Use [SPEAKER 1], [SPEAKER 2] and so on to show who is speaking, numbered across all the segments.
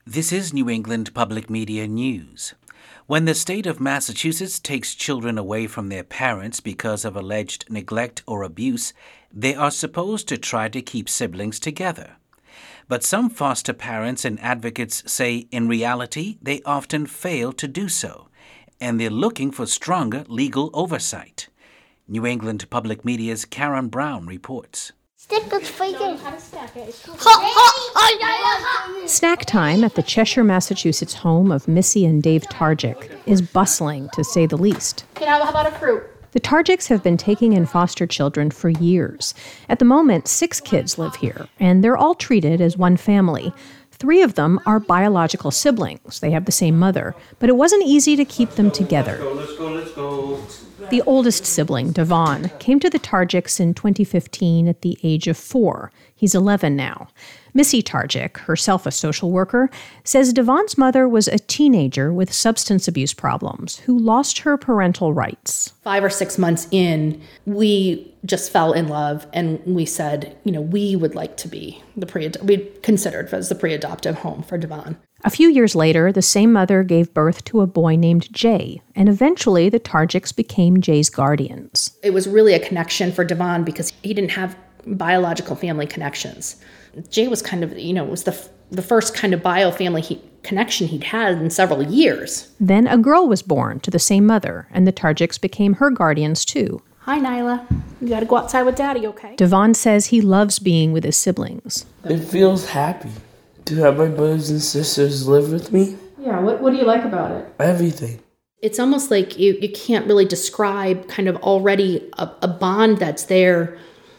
[SPEAKER 1] This is New England Public Media News. When the state of Massachusetts takes children away from their parents because of alleged neglect or abuse, they are supposed to try to keep siblings together. But some foster parents and advocates say in reality they often fail to do so, and they're looking for stronger legal oversight. New England Public Media's Karen Brown reports.
[SPEAKER 2] Snack time at the Cheshire, Massachusetts home of Missy and Dave Targic is bustling, to say the least.
[SPEAKER 3] How about a fruit?
[SPEAKER 2] The Targics have been taking in foster children for years. At the moment, 6 kids live here, and they're all treated as one family. 3 of them are biological siblings. They have the same mother, but it wasn't easy to keep them together.
[SPEAKER 4] Let's go.
[SPEAKER 2] The oldest sibling, Devon, came to the Targics in 2015 at the age of 4. He's 11 now. Missy Targic, herself a social worker, says Devon's mother was a teenager with substance abuse problems who lost her parental rights.
[SPEAKER 3] 5 or 6 months in, we just fell in love and we said, we would like to be we considered as the pre-adoptive home for Devon.
[SPEAKER 2] A few years later, the same mother gave birth to a boy named Jay, and eventually the Targics became Jay's guardians.
[SPEAKER 3] It was really a connection for Devon because he didn't have biological family connections. Jay was kind of, was the first kind of bio-family connection he'd had in several years.
[SPEAKER 2] Then a girl was born to the same mother, and the Targics became her guardians too.
[SPEAKER 3] Hi, Nyla. You gotta go outside with Daddy, okay?
[SPEAKER 2] Devon says he loves being with his siblings.
[SPEAKER 4] It feels happy to have my brothers and sisters live with me.
[SPEAKER 3] Yeah, what do you like about it?
[SPEAKER 4] Everything.
[SPEAKER 3] It's almost like you can't really describe kind of already a bond that's there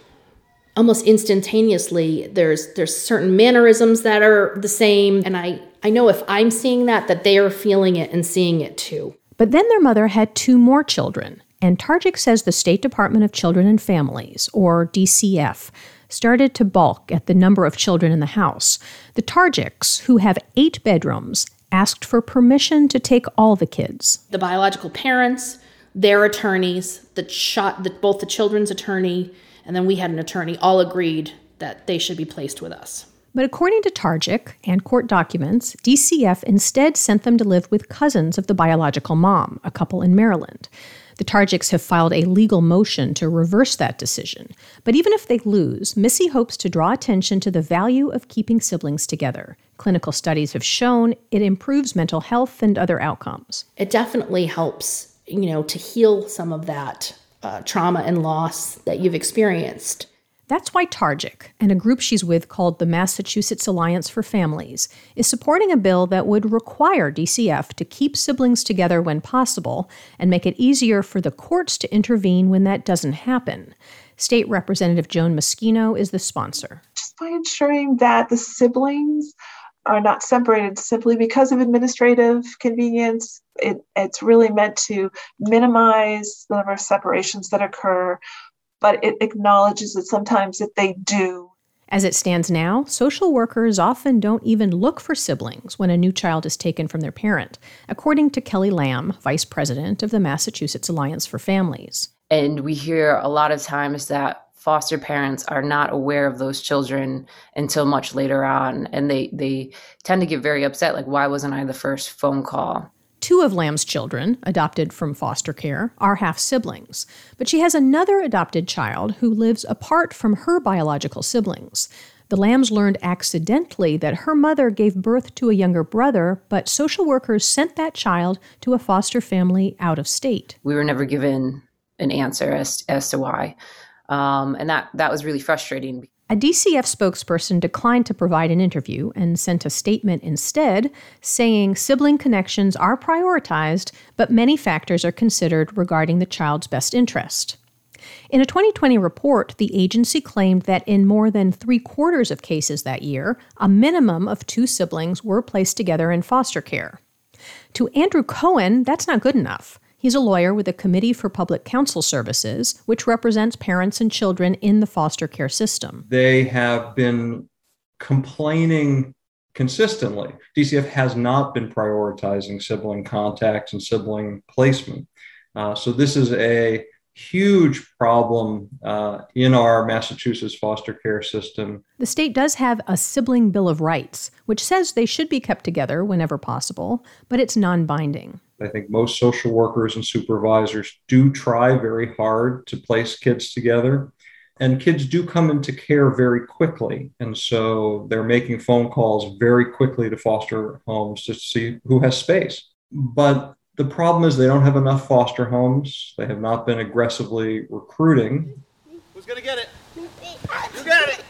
[SPEAKER 3] almost instantaneously. There's certain mannerisms that are the same, and I know if I'm seeing that they are feeling it and seeing it too.
[SPEAKER 2] But then their mother had 2 more children, and Targic says the State Department of Children and Families, or DCF, started to balk at the number of children in the house. The Targics, who have 8 bedrooms, asked for permission to take all the kids.
[SPEAKER 3] The biological parents, their attorneys, both the children's attorney, and then we had an attorney, all agreed that they should be placed with us.
[SPEAKER 2] But according to Targic and court documents, DCF instead sent them to live with cousins of the biological mom, a couple in Maryland. The Targics have filed a legal motion to reverse that decision. But even if they lose, Missy hopes to draw attention to the value of keeping siblings together. Clinical studies have shown it improves mental health and other outcomes.
[SPEAKER 3] It definitely helps, to heal some of that trauma and loss that you've experienced.
[SPEAKER 2] That's why Targic, and a group she's with called the Massachusetts Alliance for Families, is supporting a bill that would require DCF to keep siblings together when possible and make it easier for the courts to intervene when that doesn't happen. State Representative Joan Moschino is the sponsor.
[SPEAKER 5] Just by ensuring that the siblings are not separated simply because of administrative convenience. It's really meant to minimize the number of separations that occur, but it acknowledges that sometimes if they do.
[SPEAKER 2] As it stands now, social workers often don't even look for siblings when a new child is taken from their parent, according to Kelly Lamb, vice president of the Massachusetts Alliance for Families.
[SPEAKER 6] And we hear a lot of times that foster parents are not aware of those children until much later on, and they tend to get very upset, like, why wasn't I the first phone call?
[SPEAKER 2] 2 of Lamb's children, adopted from foster care, are half-siblings. But she has another adopted child who lives apart from her biological siblings. The Lambs learned accidentally that her mother gave birth to a younger brother, but social workers sent that child to a foster family out of state.
[SPEAKER 6] We were never given an answer as to why. And that was really frustrating.
[SPEAKER 2] A DCF spokesperson declined to provide an interview and sent a statement instead, saying sibling connections are prioritized, but many factors are considered regarding the child's best interest. In a 2020 report, the agency claimed that in more than 3/4 of cases that year, a minimum of 2 siblings were placed together in foster care. To Andrew Cohen, that's not good enough. He's a lawyer with the Committee for Public Counsel Services, which represents parents and children in the foster care system.
[SPEAKER 7] They have been complaining consistently. DCF has not been prioritizing sibling contacts and sibling placement. So this is a huge problem in our Massachusetts foster care system.
[SPEAKER 2] The state does have a sibling bill of rights, which says they should be kept together whenever possible, but it's non-binding.
[SPEAKER 7] I think most social workers and supervisors do try very hard to place kids together. And kids do come into care very quickly. And so they're making phone calls very quickly to foster homes to see who has space. But the problem is they don't have enough foster homes. They have not been aggressively recruiting.
[SPEAKER 8] Who's going to get it? You got it.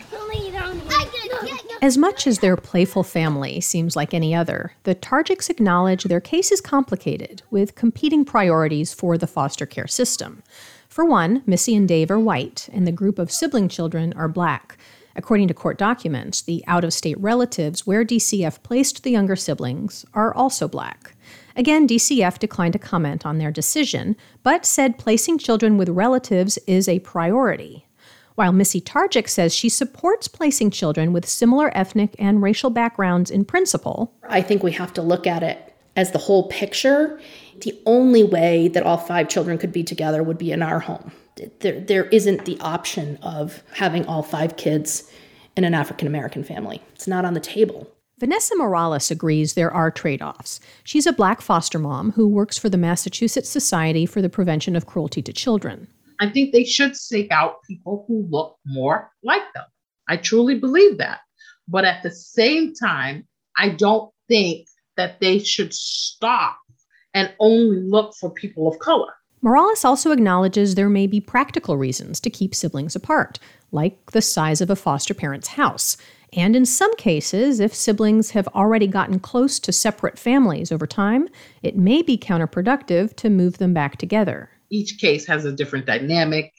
[SPEAKER 2] As much as their playful family seems like any other, the Targics acknowledge their case is complicated, with competing priorities for the foster care system. For one, Missy and Dave are white, and the group of sibling children are black. According to court documents, the out-of-state relatives where DCF placed the younger siblings are also black. Again, DCF declined to comment on their decision, but said placing children with relatives is a priority. While Missy Targic says she supports placing children with similar ethnic and racial backgrounds in principle,
[SPEAKER 3] I think we have to look at it as the whole picture. The only way that all 5 children could be together would be in our home. There isn't the option of having all 5 kids in an African-American family. It's not on the table.
[SPEAKER 2] Vanessa Morales agrees there are trade-offs. She's a black foster mom who works for the Massachusetts Society for the Prevention of Cruelty to Children.
[SPEAKER 9] I think they should seek out people who look more like them. I truly believe that. But at the same time, I don't think that they should stop and only look for people of color.
[SPEAKER 2] Morales also acknowledges there may be practical reasons to keep siblings apart, like the size of a foster parent's house. And in some cases, if siblings have already gotten close to separate families over time, it may be counterproductive to move them back together.
[SPEAKER 9] Each case has a different dynamic,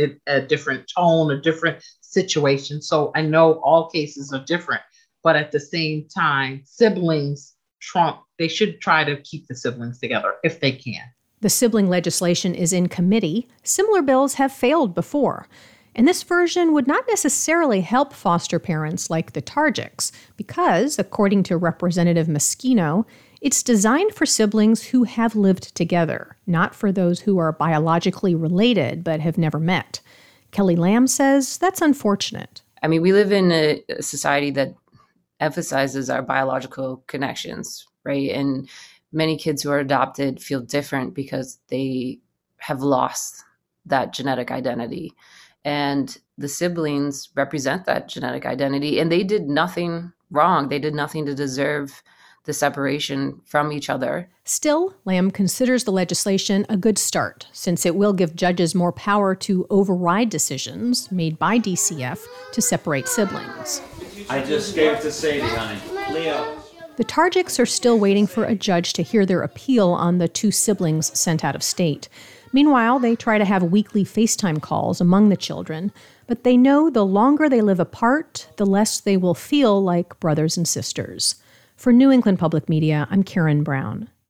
[SPEAKER 9] a different tone, a different situation. So I know all cases are different, but at the same time, siblings trump. They should try to keep the siblings together if they can.
[SPEAKER 2] The sibling legislation is in committee. Similar bills have failed before. And this version would not necessarily help foster parents like the Targics because, according to Representative Moschino, it's designed for siblings who have lived together, not for those who are biologically related but have never met. Kelly Lamb says that's unfortunate.
[SPEAKER 6] I mean, we live in a society that emphasizes our biological connections, right? And many kids who are adopted feel different because they have lost that genetic identity. And the siblings represent that genetic identity, and they did nothing wrong. They did nothing to deserve the separation from each other.
[SPEAKER 2] Still, Lamb considers the legislation a good start, since it will give judges more power to override decisions made by DCF to separate siblings.
[SPEAKER 10] I just gave it to Sadie, honey. Leo.
[SPEAKER 2] The Targics are still waiting for a judge to hear their appeal on the 2 siblings sent out of state. Meanwhile, they try to have weekly FaceTime calls among the children, but they know the longer they live apart, the less they will feel like brothers and sisters. For New England Public Media, I'm Karen Brown.